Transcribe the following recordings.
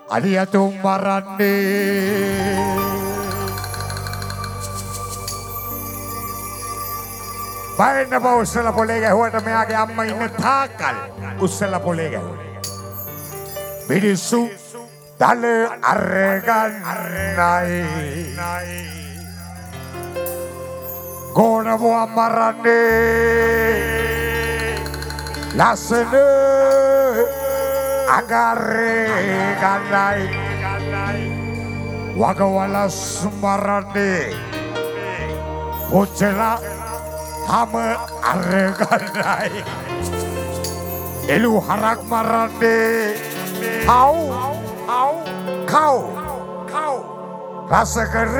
අලියතුම් මරන්නේ බයන්න බා උස්සලා පොලේ ගැහුවට මෙයාගේ අම්මා ඉන්න තාකල් උස්සලා පොලේ ගැහුවා මිනිස්සු දල අරගන්නයි ගෝනමුව මරන්නේ ලස්සන අගරේ ගන්නයි වගවලස් මරන්නේ පොච්චලා හම අරගන්නයි එළු හරක් මරන්නේ කව් රසකර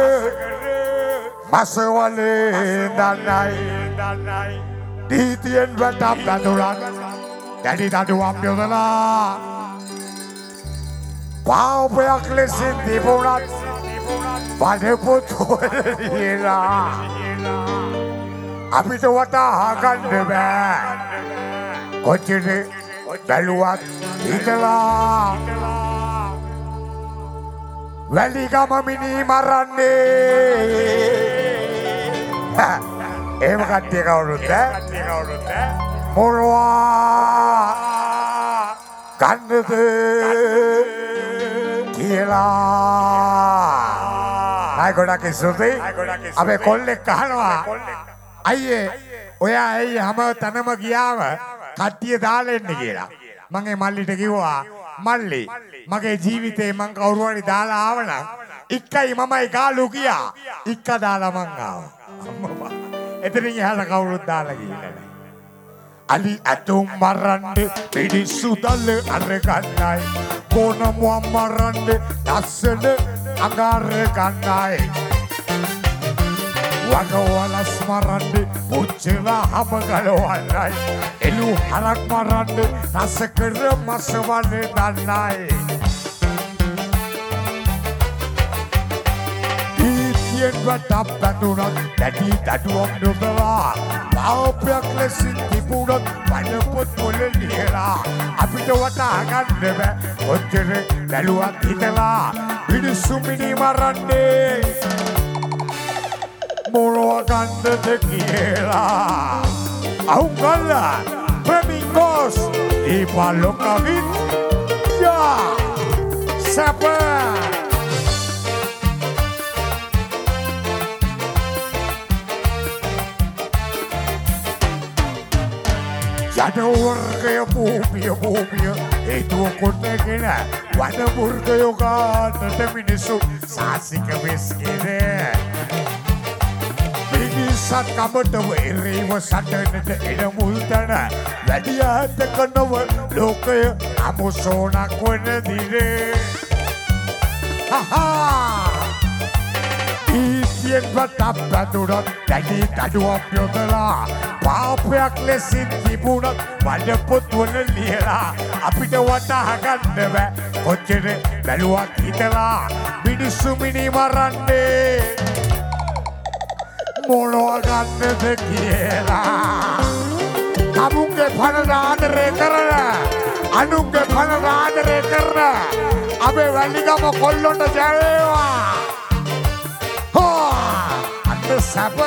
මසවලේ දන්නයි දීතියෙන් වැටම් දඳුරන් දැඩි දඩුවම් යොදලා පාවපයක් ලෙසින් තිබුණත් බඩපොත් හොරලා අපිට වටහා ගන්න බෑ කොච්චර බැලුවත් හිතලා වැලිගම මිනී මරන්නේ එහෙම කට්ටිය කවුරුත් මොනවා ගන්නද කියලා අය ගොඩක් ස්තුතියි අපේ කොල්ලෙක් අහනවා අයියේ ඔයා ඇයි හැම තැනම ගියාම කට්ටිය දාලා එන්නේ කියලා මම ඒ මල්ලිට කිව්වා මල්ලි මගේ ජීවිතේ මං කවුරු හරි දාලා ආවනම් ඉක්කයි මමයි ගාලු ගියා ඉක්ක දාලා මං ආවා අම්මා එතනින් එහාට කවුරුත් දාලා ගිහිල්ලා නැහැ අලි අතුම් මරන්නේ පිටිසු දල්ල අරගන්නයි කොනමුව මරන්නේ ලස්සන අඟාර ගන්නයි වගවලස් මරන්නේ පුච්චලා හම ගලවන්නයි එළු හරක් මරන්නේ රසකර මසවලේ දන්නයි දීතියෙන් වැටම් බඳුනත් දැඩි දඩුවම් යොදලා පාවපයක් ලෙසින් තිබුණත් බඩපොත් වල ලියලා අපිට වටහා ගන්න බෑ කොච්චර බැලුවත් හිතලා මිනිස්සු මිනී මරන්නේ මොනවා ගන්නද කියලා අහුගල්ලා ප්‍රමිංගෝස් ඉපලොකවිත් යා සැප යඩවර්ගය පූපිය හේතුව කොටගෙන වඩවර්ගයෝ ගන්නට මිනිස්සු සාසික වෙස්ගෙනේ සත් කමටව එරේව සටනට එන මුල්තන වැඩිය ඇතක නොව ලෝකය අමුසෝනක් වන දිරේ ඊතියෙන් වටම් බඳුනත් දැඩි දඩුවම් යොදලා පාපයක් ලෙසින් තිබුණත් බඩපොත් වල ලියලා අපිට වටහා ගන්න බෑ කොච්චර බැලුවත් හිතලා මිනිස්සු මිනී මරන්නේ මොනවා ගන්නද කියලා අනුන්ගේ පණ ආදරේ කරන අනුන්ගේ පණ ආදරේ කරන අපේ වැලිගම කොල්ලොන්ට ජයවේවා හෝ අන්න සැප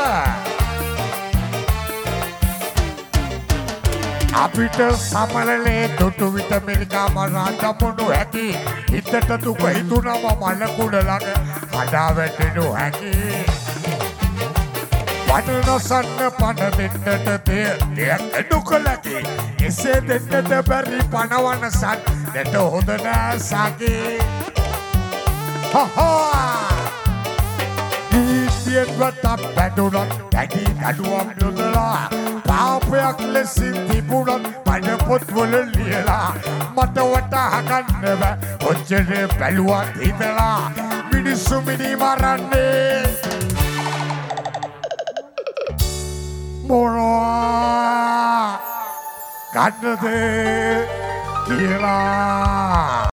අපිට සමලලේ දුටු විට මිරිකා මරා දමනු හැකි හිතට දුක හිතුනම මලකුඩ ළඟ හදා වැටෙනු හැකි පණ නොසන්න පණ දෙන්නට දෙයක් එඩු කලකි එසේ දෙන්නට බැරි පණවන සන් දෙට හොඳ නෑ සගේ ඊතියෙන් වටම් බැඳුනත් දැඩි දඩුවම් යොදලා පාපයක් ලෙසින් තිබුණත් බඩපොත් වල ලියලා මට වටහා ගන්න බෑ කොච්චර බැලුවත් හිතලා මිනිස්සු මිනී මරන්නේ මොනවා ගන්නද කියලා